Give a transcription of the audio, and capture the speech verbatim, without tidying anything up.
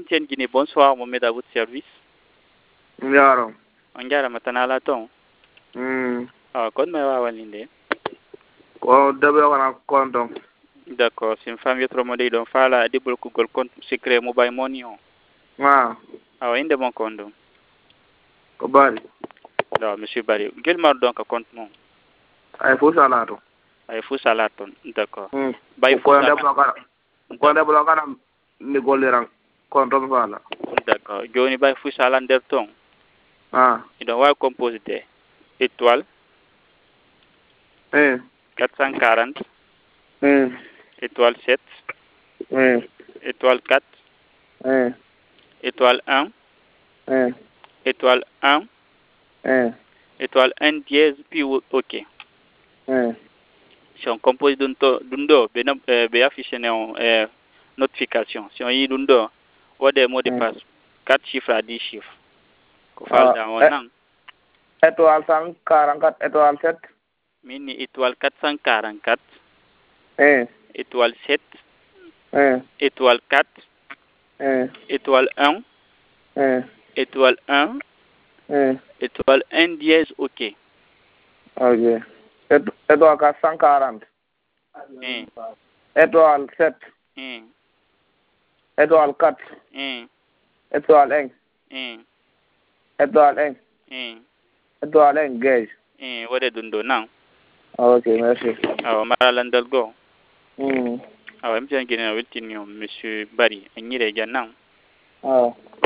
M T N Guinée, bonsoir, Mohamed à votre service. Njaro. On jara matana la ton. Hmm. Ah, kon me wa walinde. Ko debe wana konto. D'accord, c'est une femme yotro modèle donc fala débloquer Google compte secret mobile money on. Ah. Ah, inde mon compte. Ko bari. Non, monsieur Barry. Quel mar donc compte non? Ay fu salato. Ay fu salaton. D'accord. Hmm. Bay fu Ko salaton. debe wana ko debe wana ni golleran konto fala. D'accord. Joni bay fu salan der ton. Ah. Il doit composer de étoile Eh. quatre cent quarante. Hmm. Étoile sept. Eh. Étoile quatre. Eh. Étoile un. Eh. Étoile un. Eh. Étoile un dièse puis OK. Eh. Si on compose d'un do, be be affiché en euh, notification. Si on y d'un do, ou des mots de passe quatre chiffres à dix chiffres. Ko falda wonan. Étoile cent quarante-quatre, étoile sept. Mini étoile quatre cent quarante-quatre. Eh. Étoile sept. Eh. Étoile quatre. Eh. Étoile un. Eh. Étoile un. Eh. Étoile un dièse OK. Ok. Étoile quatre cent quarante. Eh. Étoile sept. Eh. Étoile quatre. Eh. Étoile un. Eh. Étoile un. Eh. Étoile un, gauge. Eh. Wade dundo nan. Ok, merci. Ah, maralandal go. Hmm. Ah, M T N Guinée, monsieur Barry. Nyire janan. Ah.